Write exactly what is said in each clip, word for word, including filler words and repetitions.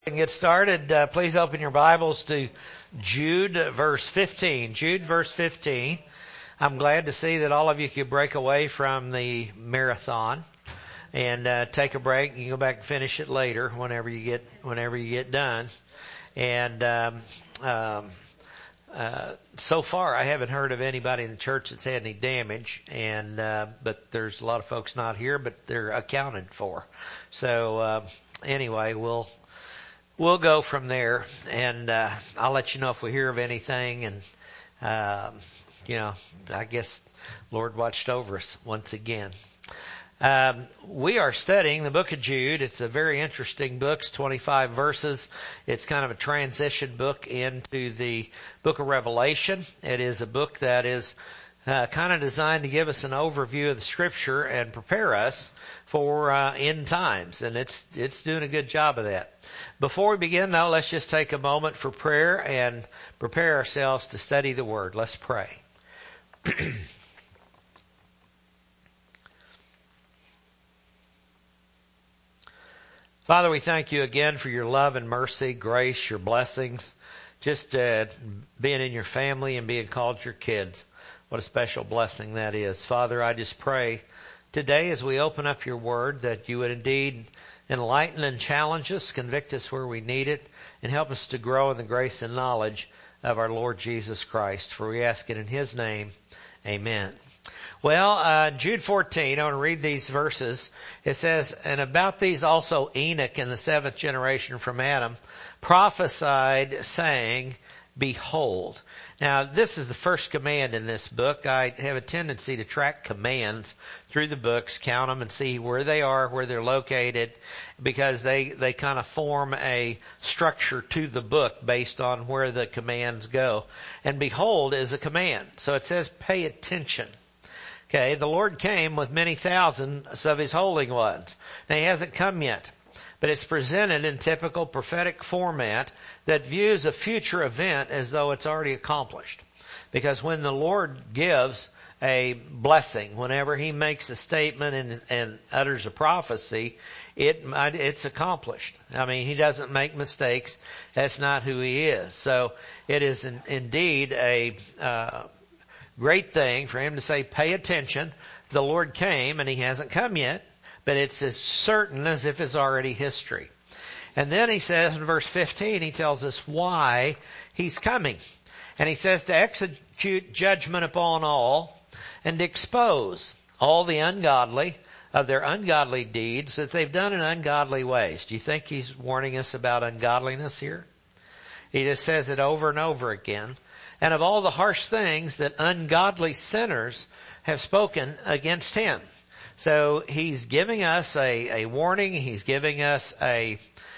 And get started, uh, please open your Bibles to Jude verse fifteen. Jude verse fifteen. I'm glad to see that all of you could break away from the marathon and uh, take a break. You can go back and finish it later whenever you get whenever you get done. And um, um, uh, so far, I haven't heard of anybody in the church that's had any damage. And uh, but there's a lot of folks not here, but they're accounted for. So uh, anyway, we'll. We'll go from there, and uh, I'll let you know if we hear of anything. And uh, you know, I guess Lord watched over us once again. Um, we are studying the book of Jude. It's a very interesting book. It's twenty-five verses. It's kind of a transition book into the book of Revelation. It is a book that is uh, kind of designed to give us an overview of the Scripture and prepare us for uh, end times, and it's it's doing a good job of that. Before we begin, though, let's just take a moment for prayer and prepare ourselves to study the Word. Let's pray. Father, we thank you again for your love and mercy, grace, your blessings, just uh, being in your family and being called your kids. What a special blessing that is. Father, I just pray today as we open up your Word that you would indeed enlighten and challenge us, convict us where we need it, and help us to grow in the grace and knowledge of our Lord Jesus Christ. For we ask it in His name. Amen. Well, uh, Jude fourteen, I want to read these verses. It says, "And about these also Enoch in the seventh generation from Adam prophesied, saying, Behold." Now, this is the first command in this book. I have a tendency to track commands through the books, count them, and see where they are, where they're located, because they, they kind of form a structure to the book based on where the commands go. And behold is a command. So it says, pay attention. Okay, the Lord came with many thousands of His holy ones. Now, He hasn't come yet, but it's presented in typical prophetic format that views a future event as though it's already accomplished. Because when the Lord gives a blessing, whenever He makes a statement and, and utters a prophecy, it it's accomplished. I mean, He doesn't make mistakes. That's not who He is. So it is in, indeed a uh, great thing for Him to say, pay attention. The Lord came and He hasn't come yet, but it's as certain as if it's already history. And then He says in verse fifteen, He tells us why He's coming. And He says to execute judgment upon all and to expose all the ungodly of their ungodly deeds that they've done in ungodly ways. Do you think He's warning us about ungodliness here? He just says it over and over again. And of all the harsh things that ungodly sinners have spoken against Him. So He's giving us a, a warning. He's giving us a,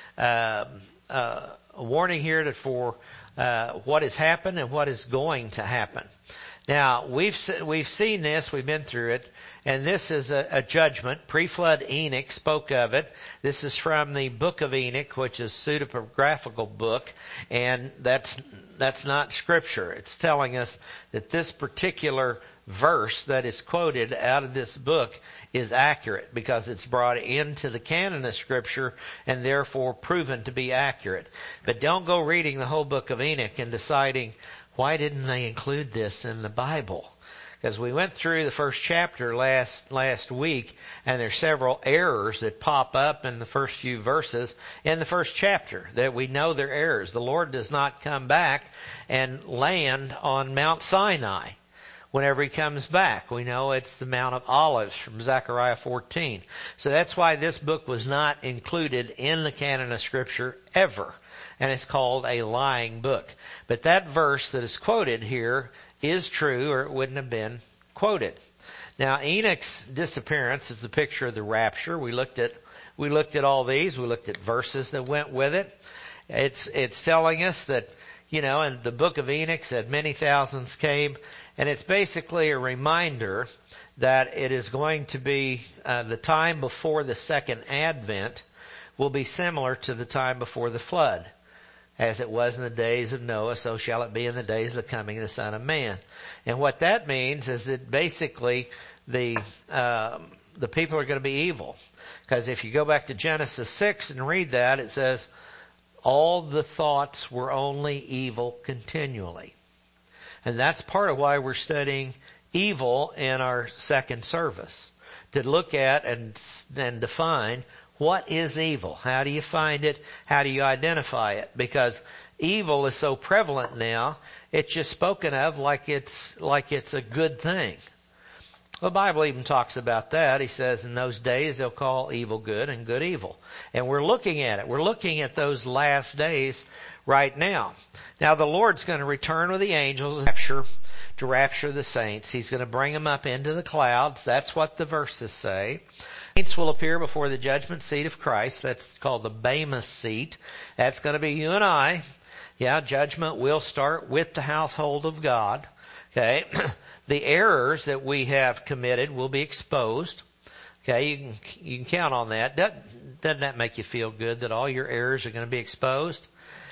uh, uh, a warning here to, for uh, what has happened and what is going to happen. Now, we've we've seen this. We've been through it. And this is a, a judgment. Pre-flood Enoch spoke of it. This is from the book of Enoch, which is a pseudepigraphical book. And that's that's not Scripture. It's telling us that this particular verse that is quoted out of this book is accurate because it's brought into the canon of Scripture and therefore proven to be accurate. But don't go reading the whole book of Enoch and deciding, why didn't they include this in the Bible? Because we went through the first chapter last last week, and there's several errors that pop up in the first few verses in the first chapter that we know they're errors. The Lord does not come back and land on Mount Sinai. Whenever He comes back, we know it's the Mount of Olives from Zechariah fourteen. So that's why this book was not included in the canon of Scripture ever. And it's called a lying book. But that verse that is quoted here is true, or it wouldn't have been quoted. Now, Enoch's disappearance is a picture of the rapture. We looked at we looked at all these. We looked at verses that went with it. It's it's telling us that, you know, and the book of Enoch said many thousands came. And it's basically a reminder that it is going to be uh, the time before the second advent will be similar to the time before the flood. As it was in the days of Noah, so shall it be in the days of the coming of the Son of Man. And what that means is that basically the uh, the people are going to be evil. Because if you go back to Genesis six and read that, it says, all the thoughts were only evil continually. And that's part of why we're studying evil in our second service, to look at and, and define what is evil. How do you find it? How do you identify it? Because evil is so prevalent now, it's just spoken of like it's like it's a good thing. The Bible even talks about that. He says in those days they'll call evil good and good evil. And we're looking at it. We're looking at those last days right now. Now the Lord's going to return with the angels to rapture, to rapture the saints. He's going to bring them up into the clouds. That's what the verses say. Saints will appear before the judgment seat of Christ. That's called the Bema seat. That's going to be you and I. Yeah, judgment will start with the household of God. Okay. The errors that we have committed will be exposed. Okay, you can you can count on that. Doesn't, doesn't that make you feel good that all your errors are going to be exposed?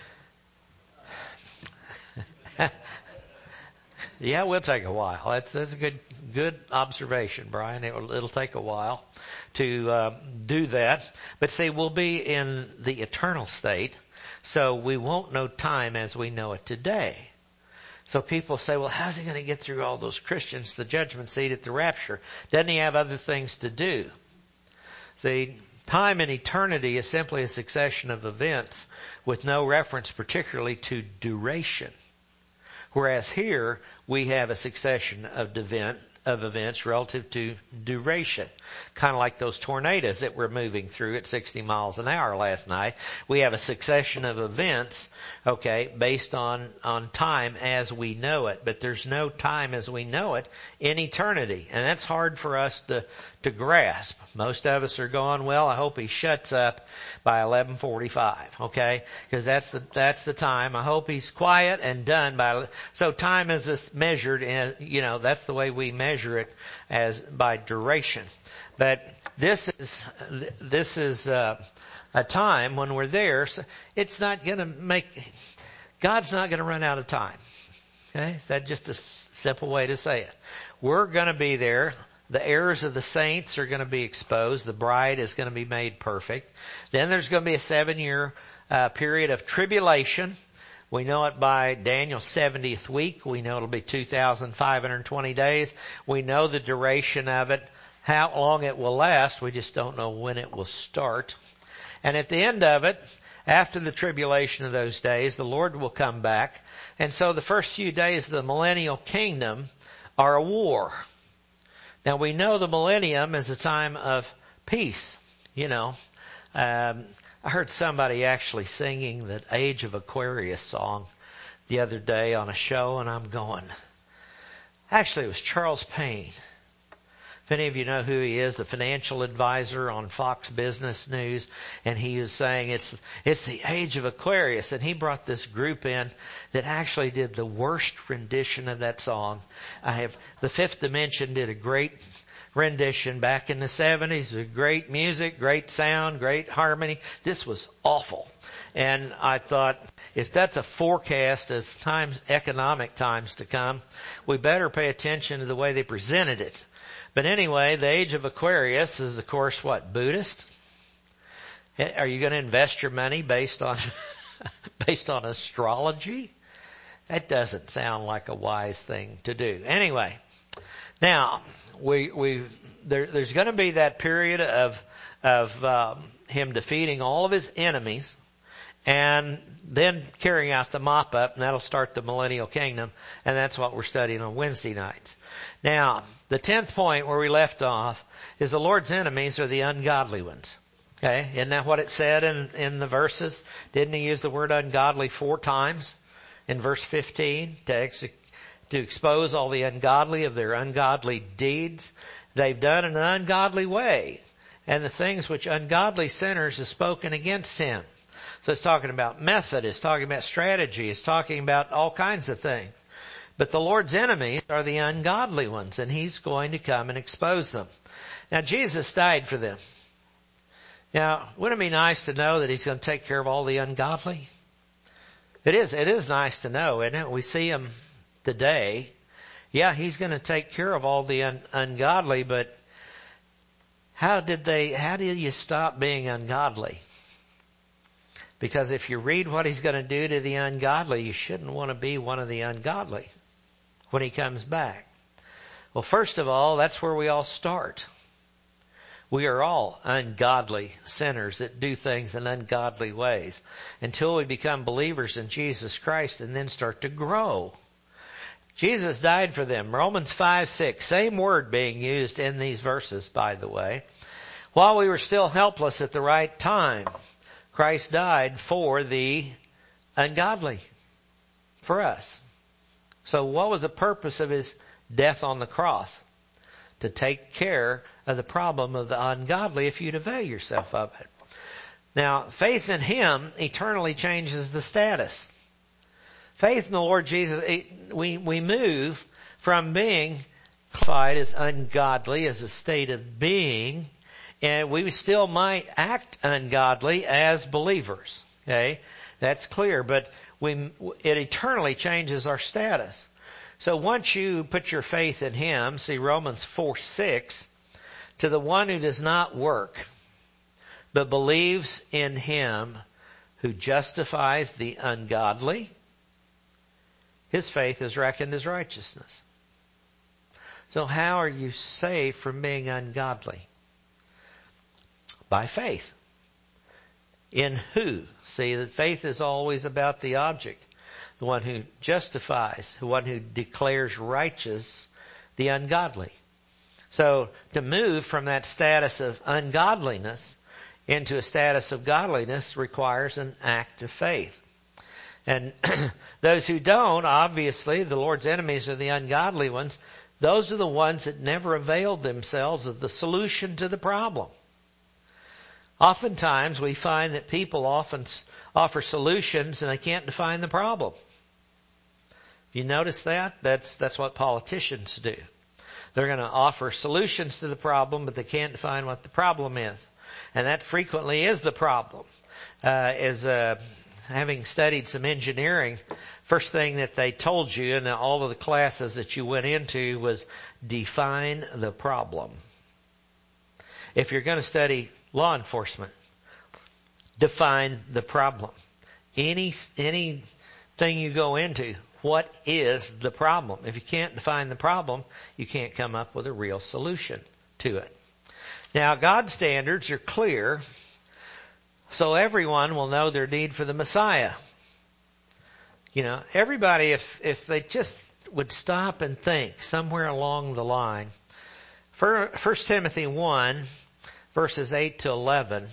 Yeah, it will take a while. That's that's a good good observation, Brian. It will, it'll take a while to uh, do that. But see, we'll be in the eternal state, so we won't know time as we know it today. So people say, well, how's he going to get through all those Christians to the judgment seat at the rapture? Doesn't he have other things to do? See, time and eternity is simply a succession of events with no reference particularly to duration. Whereas here, we have a succession of event, of events relative to duration. Kind of like those tornadoes that were moving through at sixty miles an hour last night. We have a succession of events, okay, based on, on time as we know it. But there's no time as we know it in eternity. And that's hard for us to, to grasp. Most of us are going, well, I hope he shuts up by eleven forty-five, okay? Because that's the, that's the time. I hope he's quiet and done by, so time is this measured in, you know, that's the way we measure it as by duration. But this is, this is, uh, a time when we're there. So it's not going to make, God's not going to run out of time. Okay? Is that just a simple way to say it? We're going to be there. The errors of the saints are going to be exposed. The bride is going to be made perfect. Then there's going to be a seven-year uh, period of tribulation. We know it by Daniel's seventieth week. We know it'll be two thousand five hundred twenty days. We know the duration of it, how long it will last. We just don't know when it will start. And at the end of it, after the tribulation of those days, the Lord will come back. And so the first few days of the millennial kingdom are a war. Now we know the millennium is a time of peace. You know, um, I heard somebody actually singing the Age of Aquarius song the other day on a show, and I'm going, actually it was Charles Payne. If any of you know who he is, the financial advisor on Fox Business News, and he was saying it's it's the Age of Aquarius, and he brought this group in that actually did the worst rendition of that song. I have the Fifth Dimension did a great rendition back in the seventies, great music, great sound, great harmony. This was awful. And I thought, if that's a forecast of times, economic times to come, we better pay attention to the way they presented it. But anyway, the Age of Aquarius is, of course, what? Buddhist? Are you going to invest your money based on based on astrology? That doesn't sound like a wise thing to do. Anyway, now we we there, there's going to be that period of of um, him defeating all of his enemies, and then carrying out the mop up, and that'll start the millennial kingdom, and that's what we're studying on Wednesday nights. Now, the tenth point where we left off is the Lord's enemies are the ungodly ones. Okay, isn't that what it said in, in the verses? Didn't he use the word ungodly four times in verse fifteen to, ex- to expose all the ungodly of their ungodly deeds they've done in an ungodly way, and the things which ungodly sinners have spoken against him. So it's talking about method, it's talking about strategy, it's talking about all kinds of things. But the Lord's enemies are the ungodly ones, and he's going to come and expose them. Now, Jesus died for them. Now, wouldn't it be nice to know that he's going to take care of all the ungodly? It is. It is nice to know, isn't it? We see him today. Yeah, he's going to take care of all the un- ungodly, but how did they, how did you stop being ungodly? Because if you read what he's going to do to the ungodly, you shouldn't want to be one of the ungodly when he comes back. Well, first of all, that's where we all start. We are all ungodly sinners that do things in ungodly ways until we become believers in Jesus Christ and then start to grow. Jesus died for them. Romans five six, same word being used in these verses, by the way. While we were still helpless at the right time, Christ died for the ungodly, for us. So what was the purpose of his death on the cross? To take care of the problem of the ungodly if you'd avail yourself of it. Now, faith in him eternally changes the status. Faith in the Lord Jesus, we, we move from being classified as ungodly as a state of being, and we still might act ungodly as believers. Okay? That's clear, but we, it eternally changes our status. So once you put your faith in him, see Romans four six, to the one who does not work, but believes in him who justifies the ungodly, his faith is reckoned as righteousness. So how are you saved from being ungodly? By faith. In who? See, that faith is always about the object. The one who justifies, the one who declares righteous the ungodly. So to move from that status of ungodliness into a status of godliness requires an act of faith. And those who don't, obviously, the Lord's enemies are the ungodly ones. Those are the ones that never availed themselves of the solution to the problem. Oftentimes we find that people often offer solutions and they can't define the problem. You notice that? That's that's what politicians do. They're going to offer solutions to the problem, but they can't define what the problem is. And that frequently is the problem. Uh, as uh, having studied some engineering, first thing that they told you in all of the classes that you went into was define the problem. If you're going to study law enforcement, define the problem. Any anything you go into, what is the problem? If you can't define the problem, you can't come up with a real solution to it. Now, God's standards are clear, so everyone will know their need for the Messiah. You know, everybody, if if they just would stop and think somewhere along the line. First Timothy one, verses eight to eleven.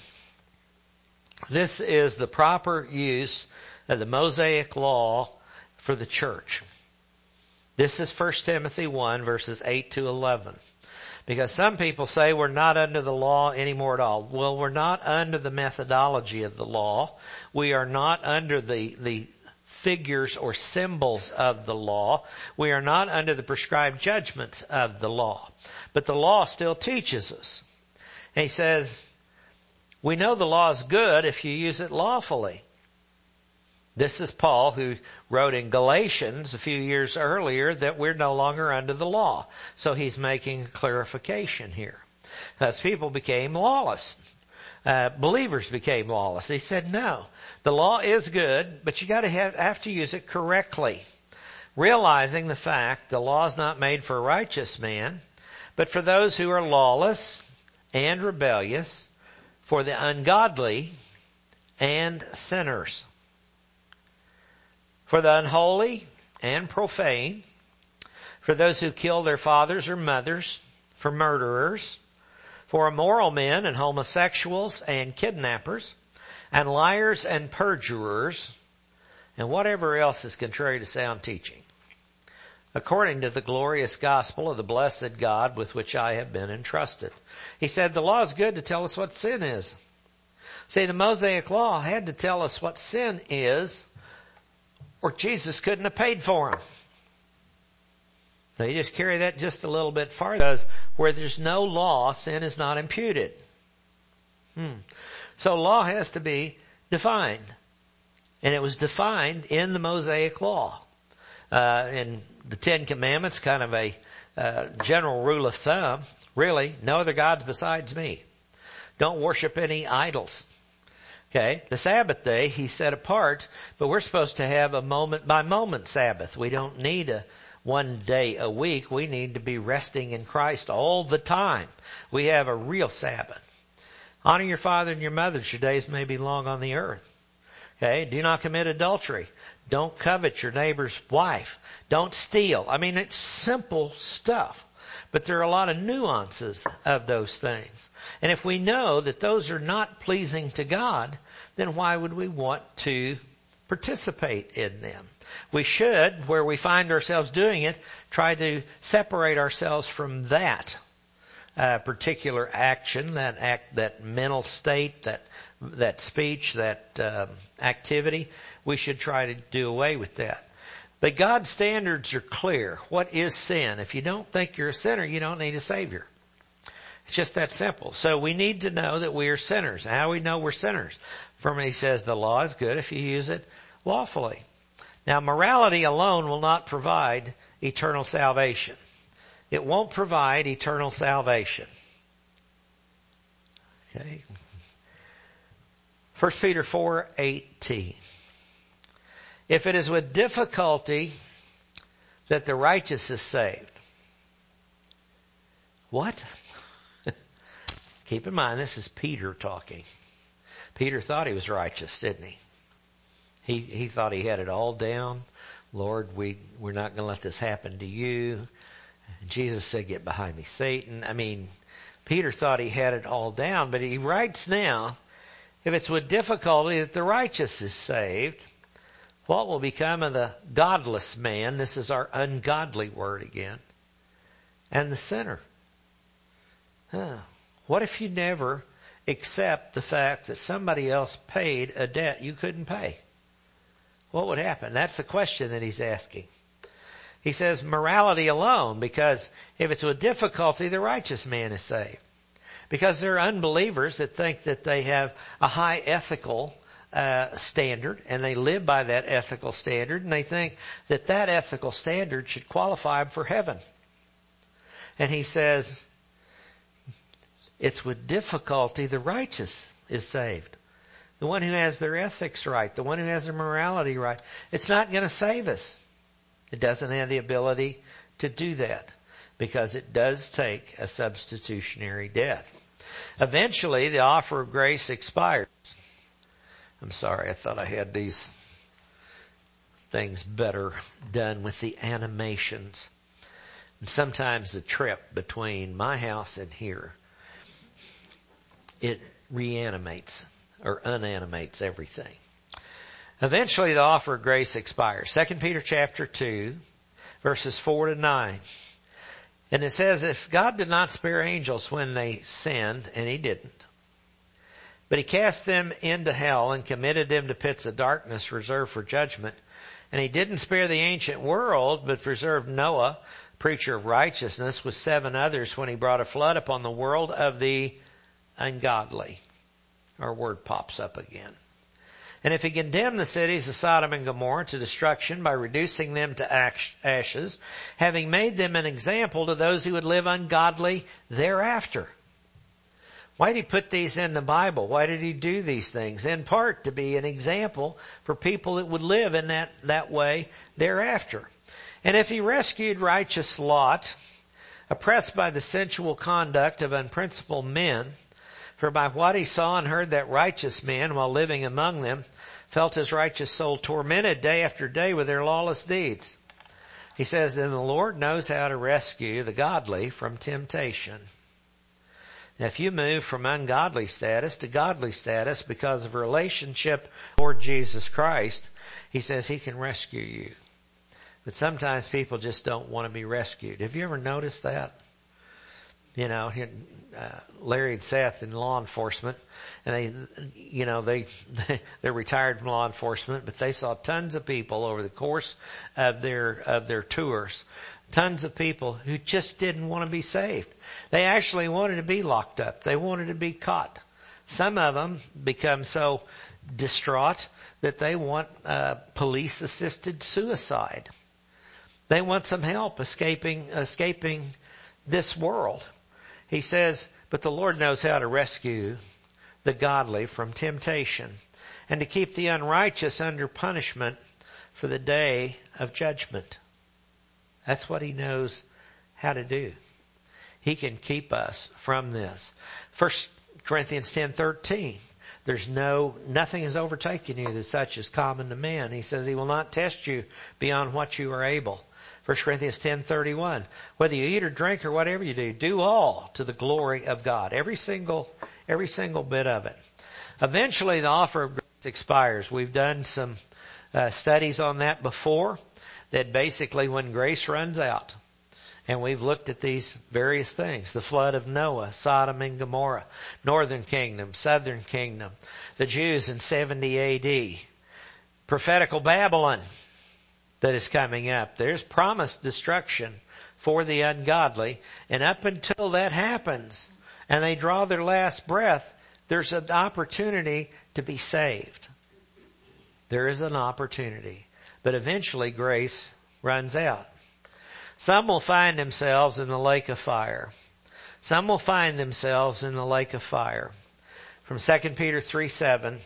This is the proper use of the Mosaic law for the church. This is First Timothy one, verses eight to eleven. Because some people say we're not under the law anymore at all. Well, we're not under the methodology of the law. We are not under the, the figures or symbols of the law. We are not under the prescribed judgments of the law. But the law still teaches us. And he says, we know the law is good if you use it lawfully. This is Paul, who wrote in Galatians a few years earlier that we're no longer under the law. So he's making a clarification here. As people became lawless, uh, believers became lawless. He said, no, the law is good, but you got to have, have to use it correctly. Realizing the fact the law is not made for a righteous man, but for those who are lawless and rebellious, for the ungodly and sinners, for the unholy and profane, for those who kill their fathers or mothers, for murderers, for immoral men and homosexuals and kidnappers, and liars and perjurers, and whatever else is contrary to sound teaching, according to the glorious gospel of the blessed God with which I have been entrusted. He said the law is good to tell us what sin is. See, the Mosaic law had to tell us what sin is, or Jesus couldn't have paid for them. Now you just carry that just a little bit farther. Because where there's no law, sin is not imputed. Hmm. So law has to be defined. And it was defined in the Mosaic law. Uh, in the Ten Commandments, kind of a uh, general rule of thumb, really, no other gods besides me. Don't worship any idols. Okay, the Sabbath day He set apart, but we're supposed to have a moment by moment Sabbath. We don't need a one day a week. We need to be resting in Christ all the time. We have a real Sabbath. Honor your father and your mother. Your days may be long on the earth. Okay, do not commit adultery. Don't covet your neighbor's wife. Don't steal. I mean, it's simple stuff. But there are a lot of nuances of those things. And if we know that those are not pleasing to God, then why would we want to participate in them? We should, where we find ourselves doing it, try to separate ourselves from that uh, particular action, that act, that mental state, that that speech, that um, activity. We should try to do away with that. But God's standards are clear. What is sin? If you don't think you're a sinner, you don't need a Savior. It's just that simple. So we need to know that we are sinners. How do we know we're sinners? From He says the law is good if you use it lawfully. Now, morality alone will not provide eternal salvation. It won't provide eternal salvation. Okay. First Peter four eighteen. If it is with difficulty that the righteous is saved. What? Keep in mind, this is Peter talking. Peter thought he was righteous, didn't he? He he thought he had it all down. Lord, we, we're not going to let this happen to you. Jesus said, get behind me, Satan. I mean, Peter thought he had it all down, but he writes now, if it's with difficulty that the righteous is saved, what will become of the godless man? This is our ungodly word again. And the sinner. Huh. What if you never accept the fact that somebody else paid a debt you couldn't pay? What would happen? That's the question that he's asking. He says morality alone, because if it's with difficulty, the righteous man is saved. Because there are unbelievers that think that they have a high ethical Uh, standard, and they live by that ethical standard, and they think that that ethical standard should qualify them for heaven. And he says, it's with difficulty the righteous is saved. The one who has their ethics right, the one who has their morality right. It's not going to save us. It doesn't have the ability to do that, because it does take a substitutionary death. Eventually, the offer of grace expires. I'm sorry, I thought I had these things better done with the animations. And sometimes the trip between my house and here, it reanimates or unanimates everything. Eventually the offer of grace expires. Second Peter chapter two, verses four to nine. And it says, if God did not spare angels when they sinned, and He didn't, but He cast them into hell and committed them to pits of darkness reserved for judgment. And He didn't spare the ancient world, but preserved Noah, preacher of righteousness, with seven others when He brought a flood upon the world of the ungodly. Our word pops up again. And if He condemned the cities of Sodom and Gomorrah to destruction by reducing them to ashes, having made them an example to those who would live ungodly thereafter. Why did He put these in the Bible? Why did He do these things? In part to be an example for people that would live in that, that way thereafter. And if He rescued righteous Lot, oppressed by the sensual conduct of unprincipled men, for by what he saw and heard that righteous men, while living among them, felt his righteous soul tormented day after day with their lawless deeds. He says, then the Lord knows how to rescue the godly from temptation. Now, if you move from ungodly status to godly status because of a relationship with Lord Jesus Christ, He says He can rescue you. But sometimes people just don't want to be rescued. Have you ever noticed that? You know, uh, Larry and Seth in law enforcement, and they, you know, they, they're retired from law enforcement, but they saw tons of people over the course of their, of their tours. Tons of people who just didn't want to be saved. They actually wanted to be locked up. They wanted to be caught. Some of them become so distraught that they want uh, police-assisted suicide. They want some help escaping escaping this world. He says, but the Lord knows how to rescue the godly from temptation, and to keep the unrighteous under punishment for the day of judgment. That's what he knows how to do. He can keep us from this. First Corinthians ten thirteen. There's no, nothing has overtaken you that such is common to man. He says he will not test you beyond what you are able. First Corinthians ten thirty-one. Whether you eat or drink or whatever you do, do all to the glory of God. Every single, every single bit of it. Eventually the offer of grace expires. We've done some uh, studies on that before, that basically when grace runs out, and we've looked at these various things. The flood of Noah, Sodom and Gomorrah, northern kingdom, southern kingdom, the Jews in seventy A D, prophetical Babylon that is coming up. There's promised destruction for the ungodly. And up until that happens and they draw their last breath, there's an opportunity to be saved. There is an opportunity. But eventually grace runs out. Some will find themselves in the lake of fire. Some will find themselves in the lake of fire. From Second Peter three seven,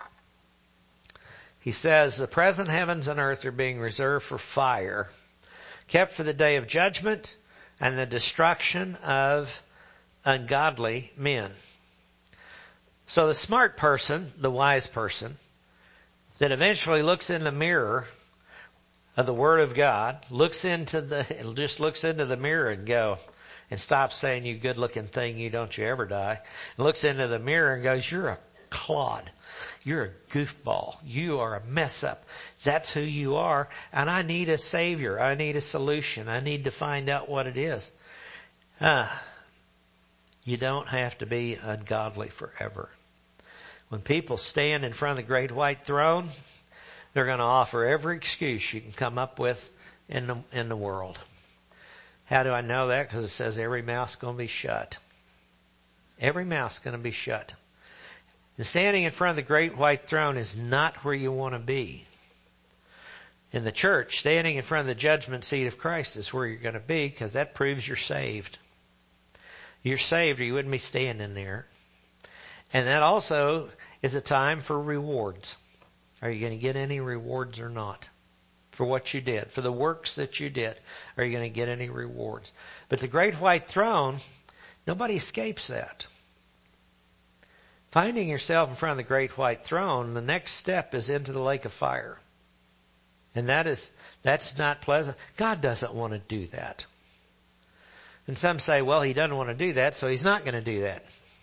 he says, the present heavens and earth are being reserved for fire, kept for the day of judgment and the destruction of ungodly men. So the smart person, the wise person, that eventually looks in the mirror of the Word of God, looks into the, just looks into the mirror and go, and stops saying, you good looking thing, you don't you ever die. And looks into the mirror and goes, you're a clod. You're a goofball. You are a mess up. That's who you are. And I need a savior. I need a solution. I need to find out what it is. Uh, you don't have to be ungodly forever. When people stand in front of the great white throne, they're going to offer every excuse you can come up with in the, in the world. How do I know that? Because it says every mouth's going to be shut. Every mouth's going to be shut. And standing in front of the great white throne is not where you want to be. In the church, standing in front of the judgment seat of Christ is where you're going to be, because that proves you're saved. You're saved or you wouldn't be standing there. And that also is a time for rewards. Are you going to get any rewards or not? For what you did, for the works that you did, are you going to get any rewards? But the great white throne, nobody escapes that. Finding yourself in front of the great white throne, the next step is into the lake of fire. And that is, that's not pleasant. God doesn't want to do that. And some say, well, he doesn't want to do that, so he's not going to do that.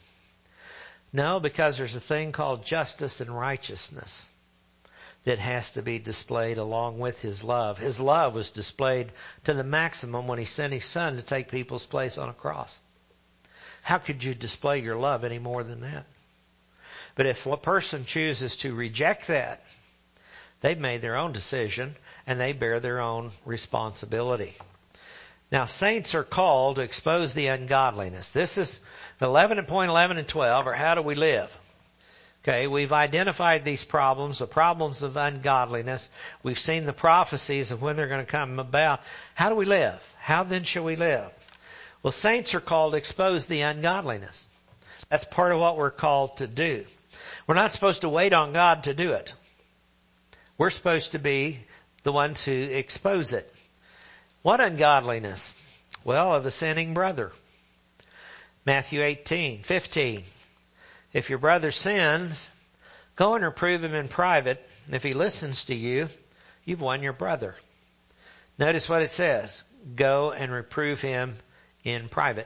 No, because there's a thing called justice and righteousness that has to be displayed along with his love. His love was displayed to the maximum when he sent his son to take people's place on a cross. How could you display your love any more than that? But if a person chooses to reject that, they've made their own decision and they bear their own responsibility. Now, saints are called to expose the ungodliness. This is eleven point eleven and twelve, or how do we live? Okay, we've identified these problems, the problems of ungodliness. We've seen the prophecies of when they're going to come about. How do we live? How then shall we live? Well, saints are called to expose the ungodliness. That's part of what we're called to do. We're not supposed to wait on God to do it. We're supposed to be the ones who expose it. What ungodliness? Well, of a sinning brother. Matthew eighteen fifteen. If your brother sins, go and reprove him in private. If he listens to you, you've won your brother. Notice what it says. Go and reprove him in private.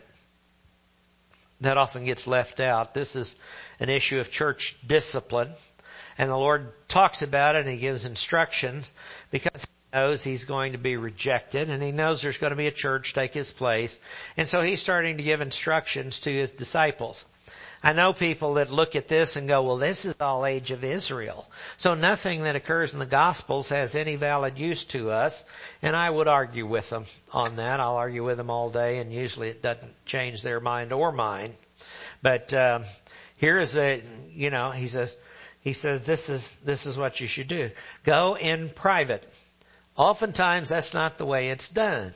That often gets left out. This is an issue of church discipline. And the Lord talks about it and he gives instructions because he knows he's going to be rejected and he knows there's going to be a church take his place. And so he's starting to give instructions to his disciples. I know people that look at this and go, well, this is all age of Israel. So nothing that occurs in the Gospels has any valid use to us. And I would argue with them on that. I'll argue with them all day, and usually it doesn't change their mind or mine. But um, here is a, you know, he says, he says this is this is what you should do. Go in private. Oftentimes that's not the way it's done.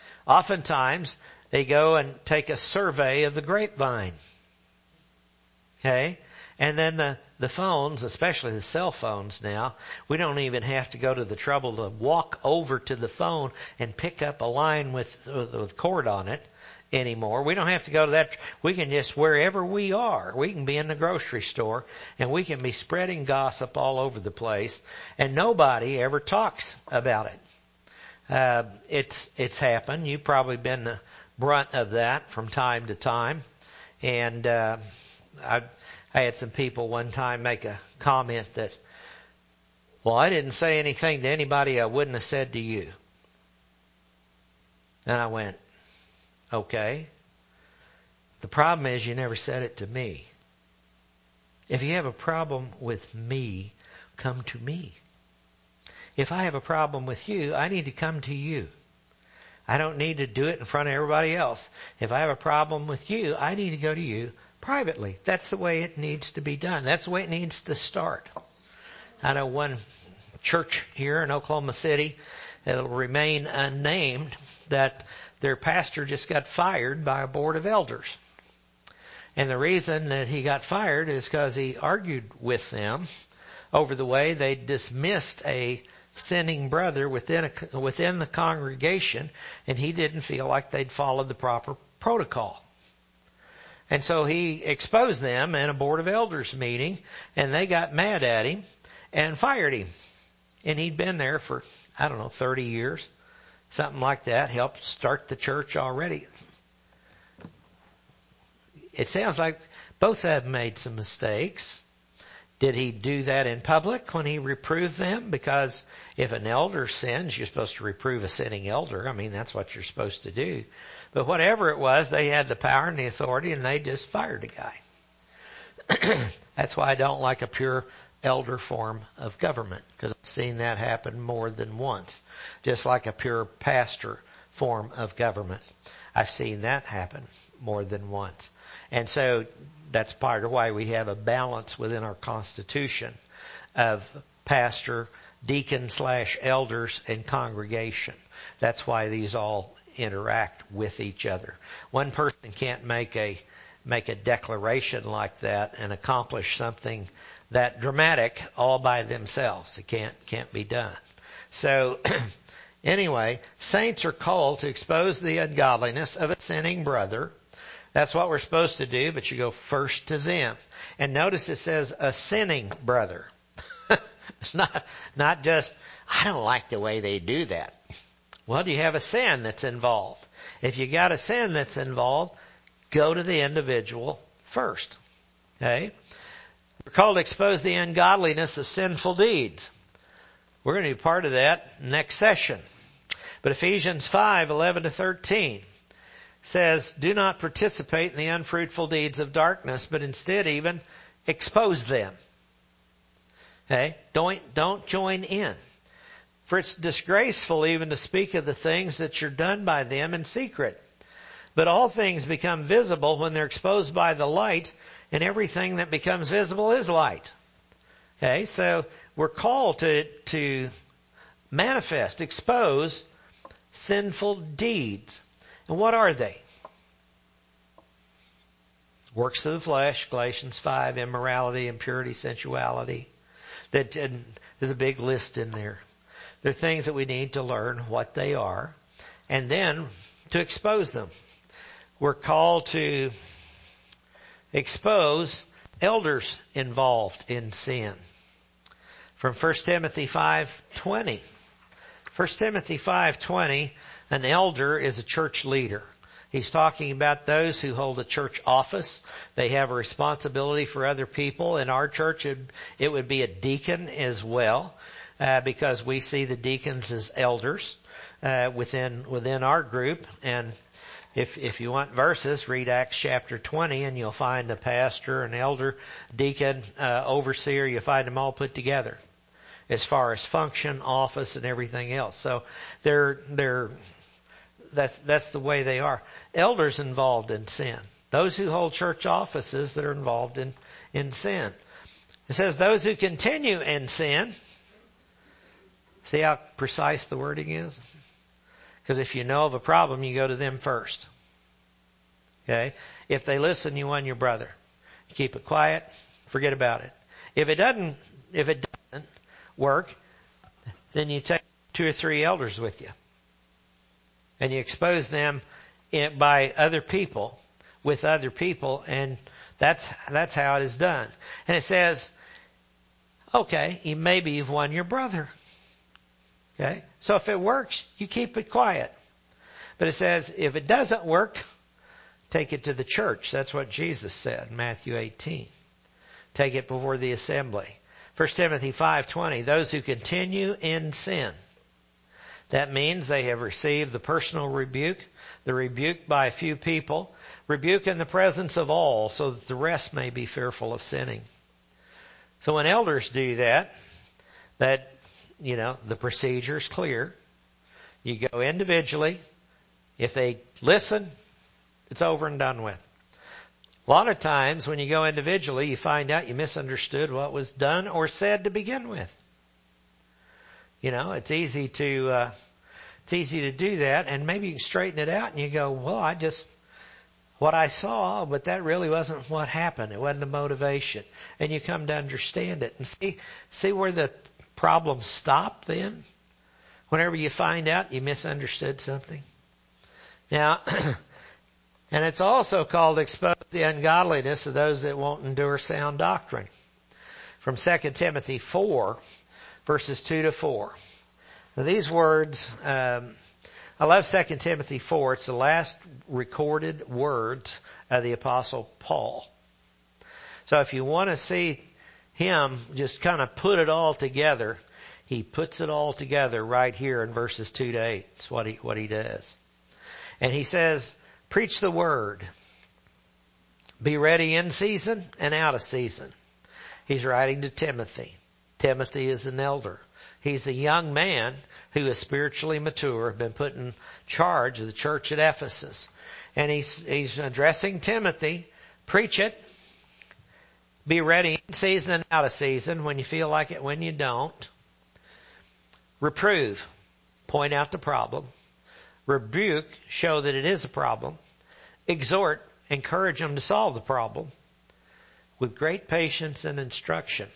Oftentimes they go and take a survey of the grapevine. Okay? And then the, the phones, especially the cell phones now, we don't even have to go to the trouble to walk over to the phone and pick up a line with, with cord on it anymore. We don't have to go to that. We can just, wherever we are, we can be in the grocery store and we can be spreading gossip all over the place and nobody ever talks about it. Uh, it's, it's happened. You've probably been the brunt of that from time to time. And, uh, I, I had some people one time make a comment that, well, I didn't say anything to anybody I wouldn't have said to you. And I went, okay. The problem is you never said it to me. If you have a problem with me, come to me. If I have a problem with you, I need to come to you. I don't need to do it in front of everybody else. If I have a problem with you, I need to go to you privately. That's the way it needs to be done. That's the way it needs to start. I know one church here in Oklahoma City, it'll remain unnamed, that their pastor just got fired by a board of elders. And the reason that he got fired is because he argued with them over the way they dismissed a sinning brother within a, within the congregation, and he didn't feel like they'd followed the proper protocol. And so he exposed them in a board of elders meeting, and they got mad at him and fired him. And he'd been there for, I don't know, thirty years, something like that, helped start the church already. It sounds like both of them made some mistakes. Did he do that in public when he reproved them? Because if an elder sins, you're supposed to reprove a sinning elder. I mean, that's what you're supposed to do. But whatever it was, they had the power and the authority, and they just fired the guy. That's why I don't like a pure elder form of government, because I've seen that happen more than once. Just like a pure pastor form of government, I've seen that happen more than once. And so that's part of why we have a balance within our Constitution of pastor, deacon slash elders, and congregation. That's why these all interact with each other. One person can't make a make a declaration like that and accomplish something that dramatic all by themselves. It can't can't be done. So anyway, saints are called to expose the ungodliness of a sinning brother. That's what we're supposed to do, but you go first to them. And notice it says a sinning brother. It's not not just, I don't like the way they do that. Well, do you have a sin that's involved? If you got a sin that's involved, go to the individual first. Okay? We're called to expose the ungodliness of sinful deeds. We're going to be part of that next session. But Ephesians five, eleven to thirteen says, do not participate in the unfruitful deeds of darkness, but instead even expose them. Okay? Don't, don't join in. For it's disgraceful even to speak of the things that are done by them in secret. But all things become visible when they're exposed by the light, and everything that becomes visible is light. Okay, so we're called to, to manifest, expose sinful deeds. And what are they? Works of the flesh, Galatians five, immorality, impurity, sensuality. That, and there's a big list in there. They're things that we need to learn what they are, and then to expose them. We're called to expose elders involved in sin. From First Timothy five twenty. First Timothy five twenty, an elder is a church leader. He's talking about those who hold a church office. They have a responsibility for other people. In our church, it, it would be a deacon as well, uh, because we see the deacons as elders uh, within within our group. And if if you want verses, read Acts chapter twenty, and you'll find a pastor, an elder, deacon, uh, overseer. You'll find them all put together as far as function, office, and everything else. So they're they're that's that's the way they are. Elders involved in sin. Those who hold church offices that are involved in, in sin. It says those who continue in sin. See how precise the wording is? Because if you know of a problem, you go to them first. Okay? If they listen, you won your brother. You keep it quiet, forget about it. If it doesn't, if it doesn't work, then you take two or three elders with you. And you expose them in, by other people, with other people, and that's, that's how it is done. And it says, okay, you, maybe you've won your brother. Okay? So if it works, you keep it quiet. But it says, if it doesn't work, take it to the church. That's what Jesus said in Matthew eighteen. Take it before the assembly. First Timothy five twenty, those who continue in sin. That means they have received the personal rebuke, the rebuke by a few people, rebuke in the presence of all, so that the rest may be fearful of sinning. So when elders do that, that, you know, the procedure's clear. You go individually. If they listen, it's over and done with. A lot of times when you go individually, you find out you misunderstood what was done or said to begin with. You know, it's easy to, uh, it's easy to do that, and maybe you can straighten it out and you go, well, I just, what I saw, but that really wasn't what happened. It wasn't the motivation. And you come to understand it and see, see where the problem stopped then. Whenever you find out you misunderstood something. Now, and it's also called expose the ungodliness of those that won't endure sound doctrine. From Second Timothy four, verses two to four. Now these words, um, I love Second Timothy four. It's the last recorded words of the Apostle Paul. So if you want to see him just kind of put it all together, he puts it all together right here in verses two to eight. It's what he, what he does. And he says, preach the word. Be ready in season and out of season. He's writing to Timothy. Timothy is an elder. He's a young man who is spiritually mature, been put in charge of the church at Ephesus. And he's, he's addressing Timothy. Preach it. Be ready in season and out of season, when you feel like it, when you don't. Reprove. Point out the problem. Rebuke. Show that it is a problem. Exhort. Encourage them to solve the problem with great patience and instruction.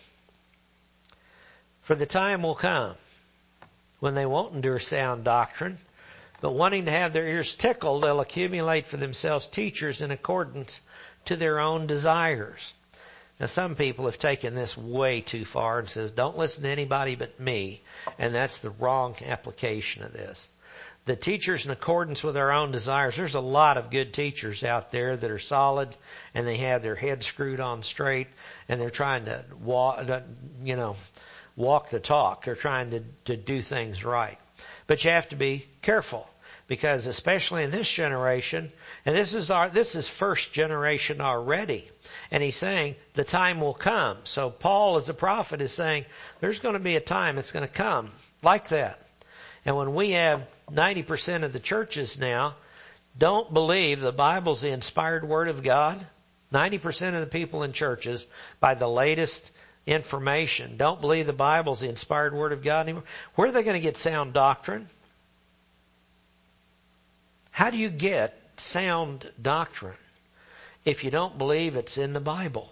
For the time will come when they won't endure sound doctrine, but wanting to have their ears tickled, they'll accumulate for themselves teachers in accordance to their own desires. Now, some people have taken this way too far and says, don't listen to anybody but me. And that's the wrong application of this. The teachers in accordance with their own desires. There's a lot of good teachers out there that are solid and they have their head screwed on straight and they're trying to walk, you know, walk the talk. They're trying to, to do things right. But you have to be careful because especially in this generation, and this is our, this is first generation already. And he's saying the time will come. So Paul as a prophet is saying there's going to be a time it's going to come like that. And when we have ninety percent of the churches now don't believe the Bible's the inspired Word of God, ninety percent of the people in churches, by the latest information, don't believe the Bible's the inspired Word of God anymore, where are they going to get sound doctrine? How do you get sound doctrine if you don't believe it's in the Bible?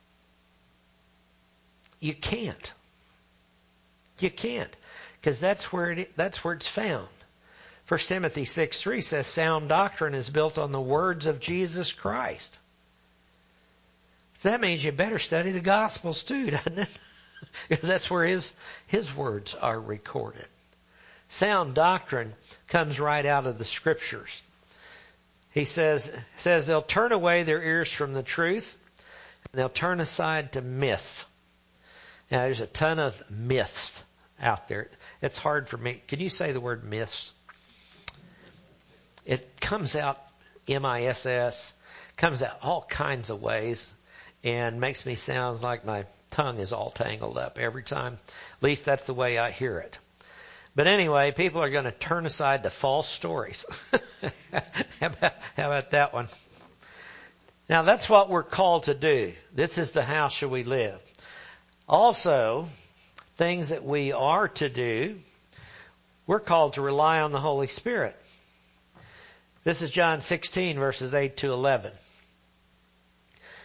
You can't. You can't. Because that's where it, that's where it's found. First Timothy six three says sound doctrine is built on the words of Jesus Christ. So that means you better study the Gospels too, doesn't it? Because that's where his, his words are recorded. Sound doctrine comes right out of the Scriptures. He says, says they'll turn away their ears from the truth and they'll turn aside to myths. Now there's a ton of myths out there. It's hard for me. Can you say the word myths? It comes out M I S S, comes out all kinds of ways and makes me sound like my tongue is all tangled up every time. At least that's the way I hear it. But anyway, people are going to turn aside to false stories. how, about, how about that one? Now that's what we're called to do. This is the how shall we live. Also, things that we are to do, we're called to rely on the Holy Spirit. This is John sixteen, verses eight to eleven.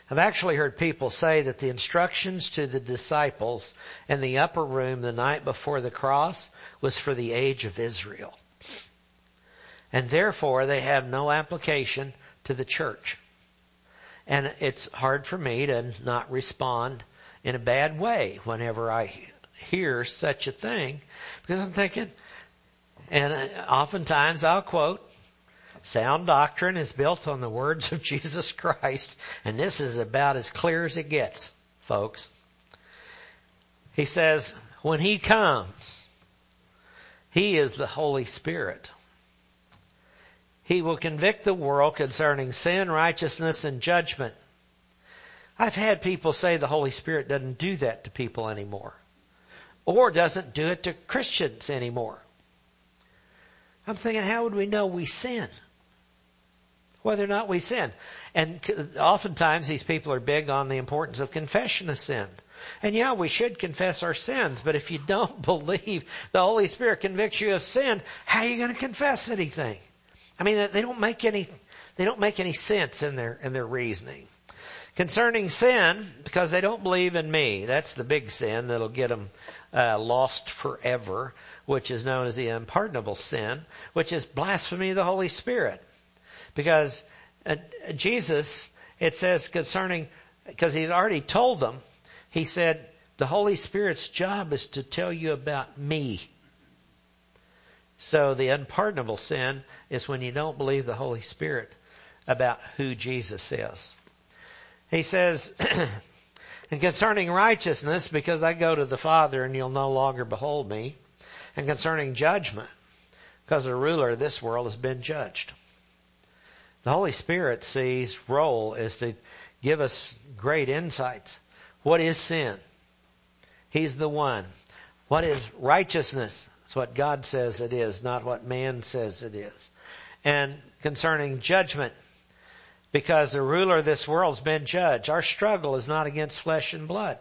I've actually heard people say that the instructions to the disciples in the upper room the night before the cross was for the age of Israel. And therefore, they have no application to the church. And it's hard for me to not respond in a bad way whenever I hear such a thing. Because I'm thinking, and oftentimes I'll quote, sound doctrine is built on the words of Jesus Christ, and this is about as clear as it gets, folks. He says, when He comes, He is the Holy Spirit. He will convict the world concerning sin, righteousness, and judgment. I've had people say the Holy Spirit doesn't do that to people anymore, or doesn't do it to Christians anymore. I'm thinking, how would we know we sin? Whether or not we sin. And oftentimes these people are big on the importance of confession of sin. And yeah, we should confess our sins, but if you don't believe the Holy Spirit convicts you of sin, how are you going to confess anything? I mean, they don't make any, they don't make any sense in their, in their reasoning. Concerning sin, because they don't believe in me. That's the big sin that'll get them uh, lost forever, which is known as the unpardonable sin, which is blasphemy of the Holy Spirit. Because uh, Jesus, it says concerning, because He's already told them, He said, the Holy Spirit's job is to tell you about me. So the unpardonable sin is when you don't believe the Holy Spirit about who Jesus is. He says, and concerning righteousness, because I go to the Father and you'll no longer behold me. And concerning judgment, because the ruler of this world has been judged. The Holy Spirit sees role is to give us great insights. What is sin? He's the one. What is righteousness? It's what God says it is, not what man says it is. And concerning judgment, because the ruler of this world has been judged. Our struggle is not against flesh and blood.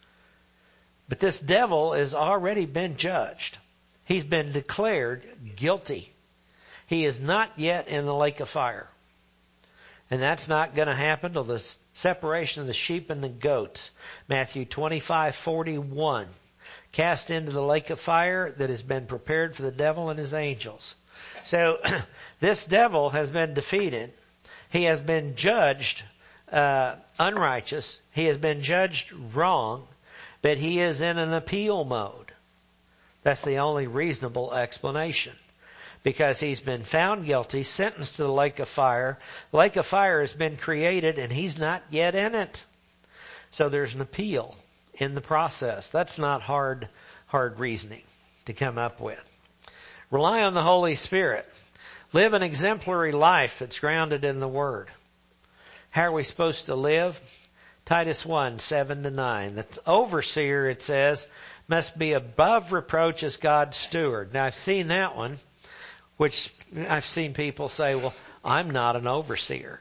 But this devil has already been judged. He's been declared guilty. He is not yet in the lake of fire. And that's not going to happen till the separation of the sheep and the goats. Matthew twenty-five forty-one. Cast into the lake of fire that has been prepared for the devil and his angels. So this devil has been defeated. He has been judged uh, unrighteous. He has been judged wrong. But he is in an appeal mode. That's the only reasonable explanation. Because he's been found guilty, sentenced to the lake of fire. The lake of fire has been created and he's not yet in it. So there's an appeal in the process. That's not hard, hard reasoning to come up with. Rely on the Holy Spirit. Live an exemplary life that's grounded in the Word. How are we supposed to live? Titus one, seven to nine. The overseer, it says, must be above reproach as God's steward. Now, I've seen that one, which I've seen people say, well, I'm not an overseer.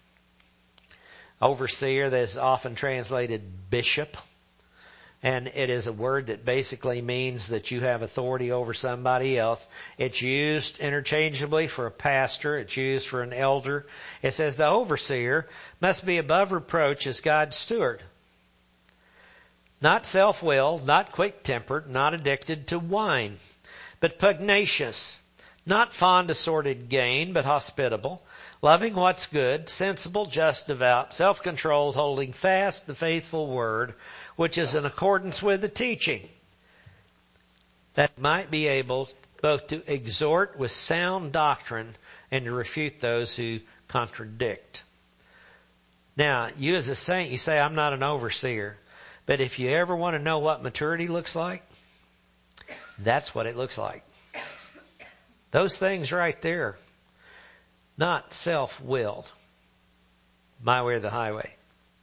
Overseer, that's often translated bishop. And it is a word that basically means that you have authority over somebody else. It's used interchangeably for a pastor. It's used for an elder. It says the overseer must be above reproach as God's steward. Not self-willed, not quick-tempered, not addicted to wine, but pugnacious, not fond of sordid gain, but hospitable, loving what's good, sensible, just, devout, self-controlled, holding fast the faithful word, which is in accordance with the teaching, that might be able both to exhort with sound doctrine and to refute those who contradict. Now, you as a saint, you say, I'm not an overseer. But if you ever want to know what maturity looks like, that's what it looks like. Those things right there. Not self-willed. My way or the highway.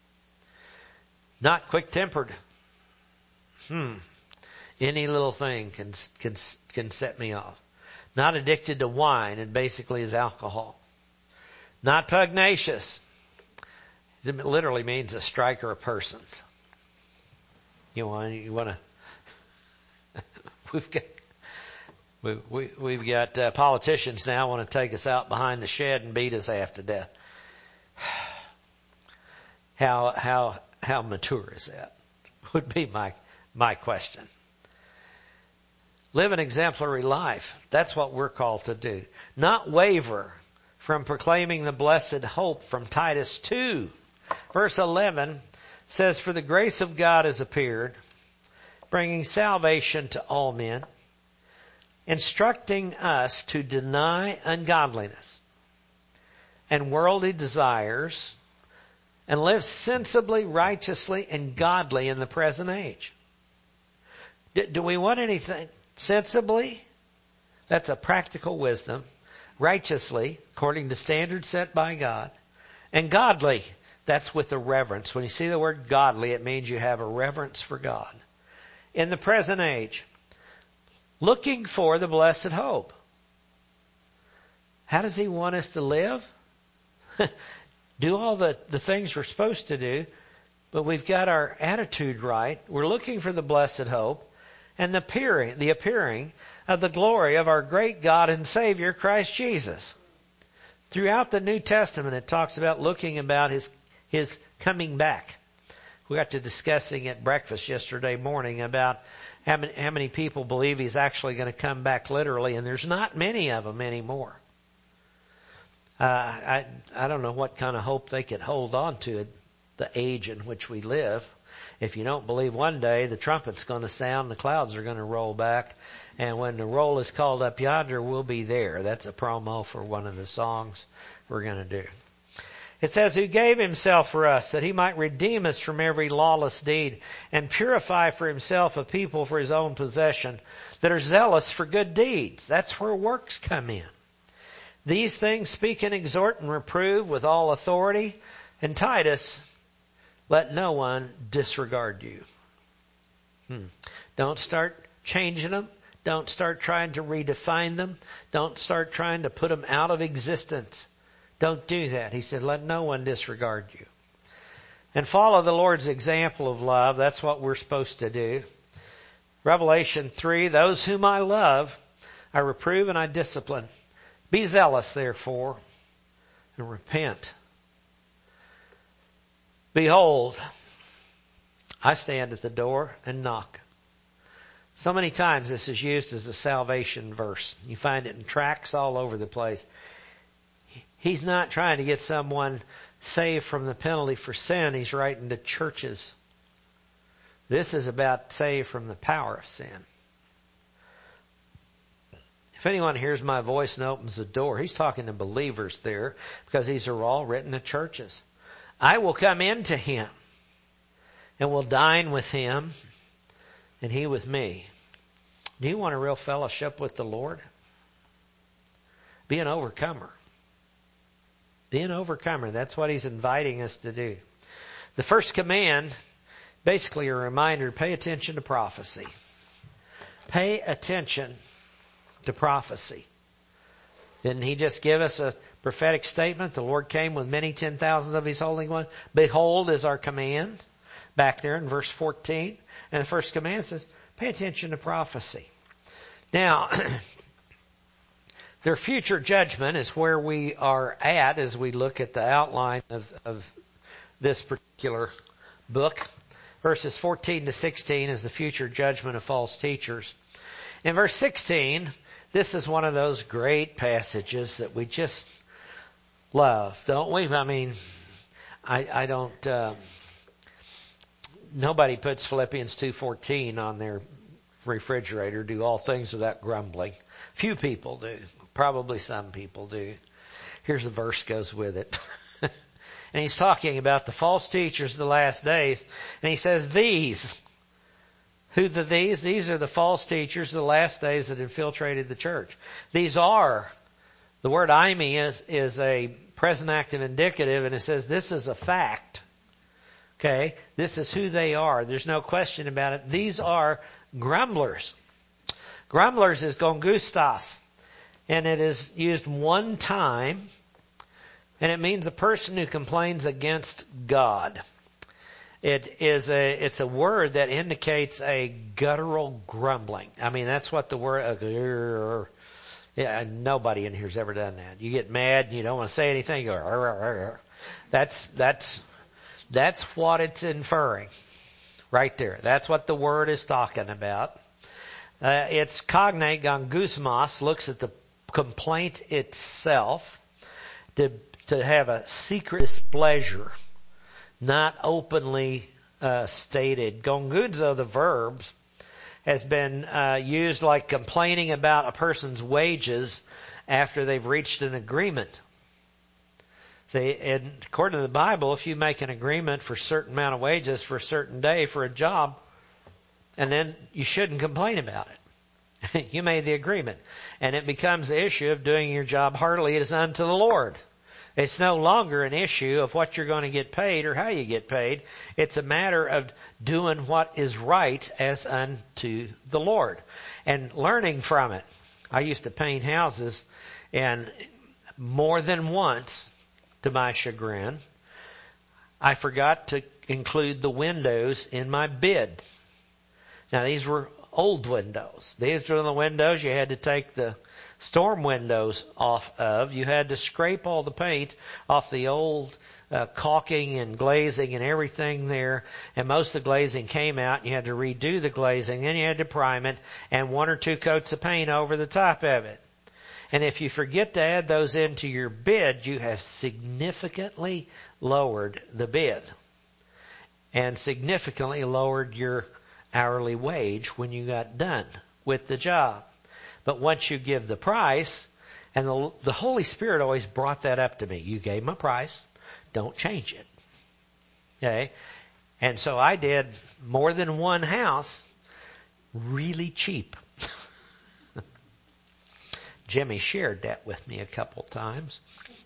Not quick-tempered. Hmm. Any little thing can, can, can set me off. Not addicted to wine and basically is alcohol. Not pugnacious. It literally means a strike or a person. You want, you want to, we've got, we, we, we've got uh, politicians now want to take us out behind the shed and beat us half to death. How how how mature is that? Would be my my question. Live an exemplary life. That's what we're called to do. Not waver from proclaiming the blessed hope from Titus two. Verse eleven says, "For the grace of God has appeared, bringing salvation to all men, instructing us to deny ungodliness and worldly desires and live sensibly, righteously, and godly in the present age." Do, do we want anything sensibly? That's a practical wisdom. Righteously, according to standards set by God. And godly, that's with a reverence. When you see the word godly, it means you have a reverence for God. In the present age, looking for the blessed hope. How does He want us to live? Do all the, the things we're supposed to do, but we've got our attitude right. We're looking for the blessed hope and the appearing, the appearing of the glory of our great God and Savior, Christ Jesus. Throughout the New Testament, it talks about looking about His, His coming back. We got to discussing at breakfast yesterday morning about how many, how many people believe He's actually going to come back literally, and there's not many of them anymore. Uh, I I don't know what kind of hope they could hold on to at the age in which we live. If you don't believe one day the trumpet's going to sound, the clouds are going to roll back, and when the roll is called up yonder, we'll be there. That's a promo for one of the songs we're going to do. It says, "Who gave Himself for us, that He might redeem us from every lawless deed, and purify for Himself a people for His own possession, that are zealous for good deeds." That's where works come in. "These things speak and exhort and reprove with all authority. And Titus, let no one disregard you." Hmm. Don't start changing them. Don't start trying to redefine them. Don't start trying to put them out of existence. Don't do that. He said, let no one disregard you. And follow the Lord's example of love. That's what we're supposed to do. Revelation three, "Those whom I love, I reprove and I discipline. Be zealous, therefore, and repent. Behold, I stand at the door and knock." So many times this is used as a salvation verse. You find it in tracts all over the place. He's not trying to get someone saved from the penalty for sin. He's writing to churches. This is about saved from the power of sin. If anyone hears my voice and opens the door, he's talking to believers there, because these are all written to churches. "I will come into him and will dine with him and he with me." Do you want a real fellowship with the Lord? Be an overcomer. Be an overcomer. That's what He's inviting us to do. The first command, basically a reminder, pay attention to prophecy. Pay attention to prophecy. Didn't He just give us a prophetic statement? The Lord came with many ten thousands of His holy ones. Behold is our command. Back there in verse fourteen. And the first command says, pay attention to prophecy. Now, their future judgment is where we are at as we look at the outline of, of this particular book. Verses fourteen to sixteen is the future judgment of false teachers. In verse sixteen, this is one of those great passages that we just love, don't we? I mean, I, I don't, uh, nobody puts Philippians two fourteen on their refrigerator, do all things without grumbling. Few people do. Probably some people do. Here's the verse goes with it. And he's talking about the false teachers of the last days. And he says, these, who the these? These are the false teachers of the last days that infiltrated the church. These are, the word "imi" is, is a present active indicative, and it says this is a fact. Okay? This is who they are. There's no question about it. These are grumblers. Grumblers is gongustas, and it is used one time, and it means a person who complains against God. It is a, it's a word that indicates a guttural grumbling. I mean, that's what the word, uh, yeah, nobody in here's ever done that. You get mad and you don't want to say anything, you go, arr, arr, arr. That's, that's, That's what it's inferring. Right there. That's what the word is talking about. Uh, its cognate, gongusmos, looks at the complaint itself to, to have a secret displeasure, not openly uh, stated. Gonguzo, the verbs, has been uh, used like complaining about a person's wages after they've reached an agreement. See, and according to the Bible, if you make an agreement for a certain amount of wages for a certain day for a job, and then you shouldn't complain about it. You made the agreement. And it becomes the issue of doing your job heartily as unto the Lord. It's no longer an issue of what you're going to get paid or how you get paid. It's a matter of doing what is right as unto the Lord. And learning from it. I used to paint houses, and more than once, to my chagrin, I forgot to include the windows in my bid. Now, these were old windows. These were the windows you had to take the storm windows off of. You had to scrape all the paint off the old uh, caulking and glazing and everything there. And most of the glazing came out, and you had to redo the glazing. Then you had to prime it and one or two coats of paint over the top of it. And if you forget to add those into your bid, you have significantly lowered the bid and significantly lowered your hourly wage when you got done with the job. But once you give the price, and the, the Holy Spirit always brought that up to me. You gave them a price, don't change it. Okay? And so I did more than one house really cheap. Jimmy shared that with me a couple times.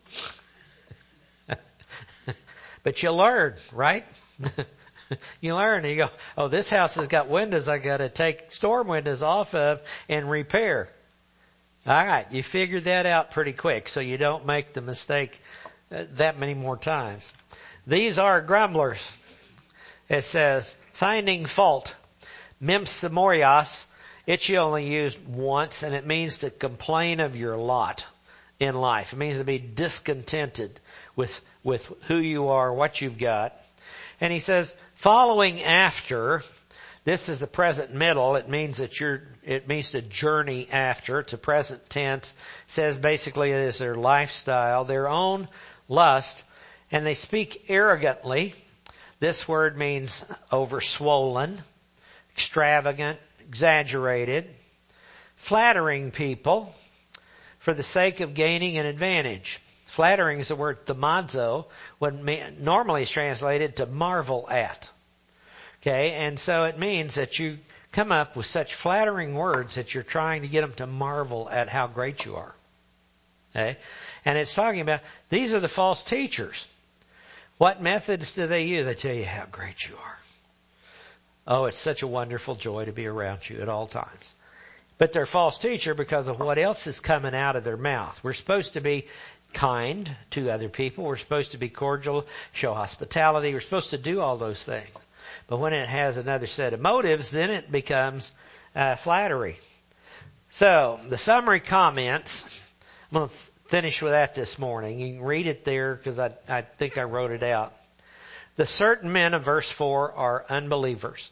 But you learn, right? You learn and you go, oh, this house has got windows I got to take storm windows off of and repair. All right, you figured that out pretty quick so you don't make the mistake uh, that many more times. These are grumblers. It says, finding fault. Mimsimorios. It's only used once, and it means to complain of your lot in life. It means to be discontented with, with who you are, what you've got. And he says, following after, this is a present middle. It means that you're, it means to journey after. It's a present tense. It says basically it is their lifestyle, their own lust, and they speak arrogantly. This word means overswollen, extravagant, exaggerated, flattering people for the sake of gaining an advantage. Flattering is the word thamazo, what normally is translated to marvel at. Okay, and so it means that you come up with such flattering words that you're trying to get them to marvel at how great you are. Okay, and it's talking about, these are the false teachers. What methods do they use? They tell you how great you are. Oh, it's such a wonderful joy to be around you at all times. But they're a false teacher because of what else is coming out of their mouth. We're supposed to be kind to other people. We're supposed to be cordial, show hospitality. We're supposed to do all those things. But when it has another set of motives, then it becomes uh, flattery. So, the summary comments, I'm going to finish with that this morning. You can read it there because I, I think I wrote it out. The certain men of verse four are unbelievers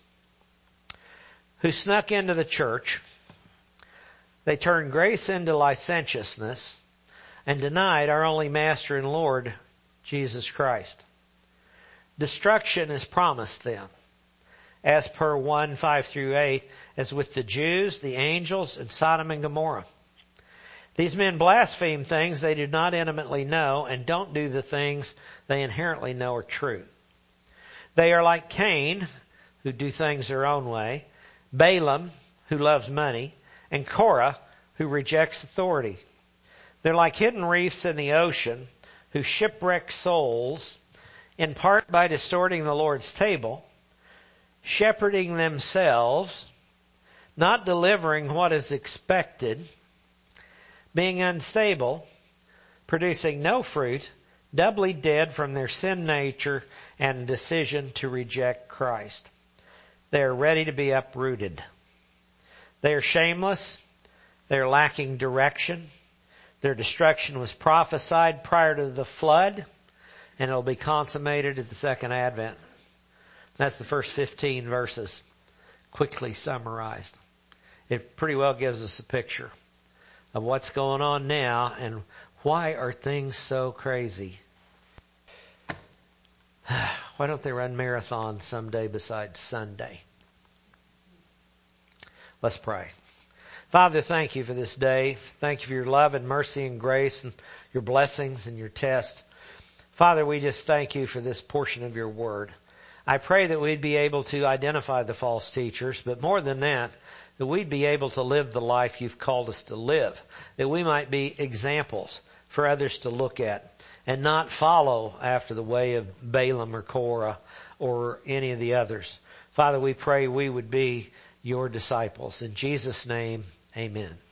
who snuck into the church. They turned grace into licentiousness and denied our only Master and Lord, Jesus Christ. Destruction is promised them, as per one, five through eight, as with the Jews, the angels, and Sodom and Gomorrah. These men blaspheme things they do not intimately know and don't do the things they inherently know are true. They are like Cain, who do things their own way, Balaam, who loves money, and Korah, who rejects authority. They're like hidden reefs in the ocean, who shipwreck souls, in part by distorting the Lord's table, shepherding themselves, not delivering what is expected, being unstable, producing no fruit, doubly dead from their sin nature and decision to reject Christ. They are ready to be uprooted. They are shameless. They are lacking direction. Their destruction was prophesied prior to the flood, and it'll be consummated at the second advent. That's the first fifteen verses, quickly summarized. It pretty well gives us a picture of what's going on now and why are things so crazy. Why don't they run marathons someday besides Sunday? Let's pray. Father, thank you for this day. Thank you for your love and mercy and grace and your blessings and your test. Father, we just thank you for this portion of your word. I pray that we'd be able to identify the false teachers, but more than that, that we'd be able to live the life you've called us to live, that we might be examples for others to look at and not follow after the way of Balaam or Korah or any of the others. Father, we pray we would be your disciples. In Jesus' name, amen.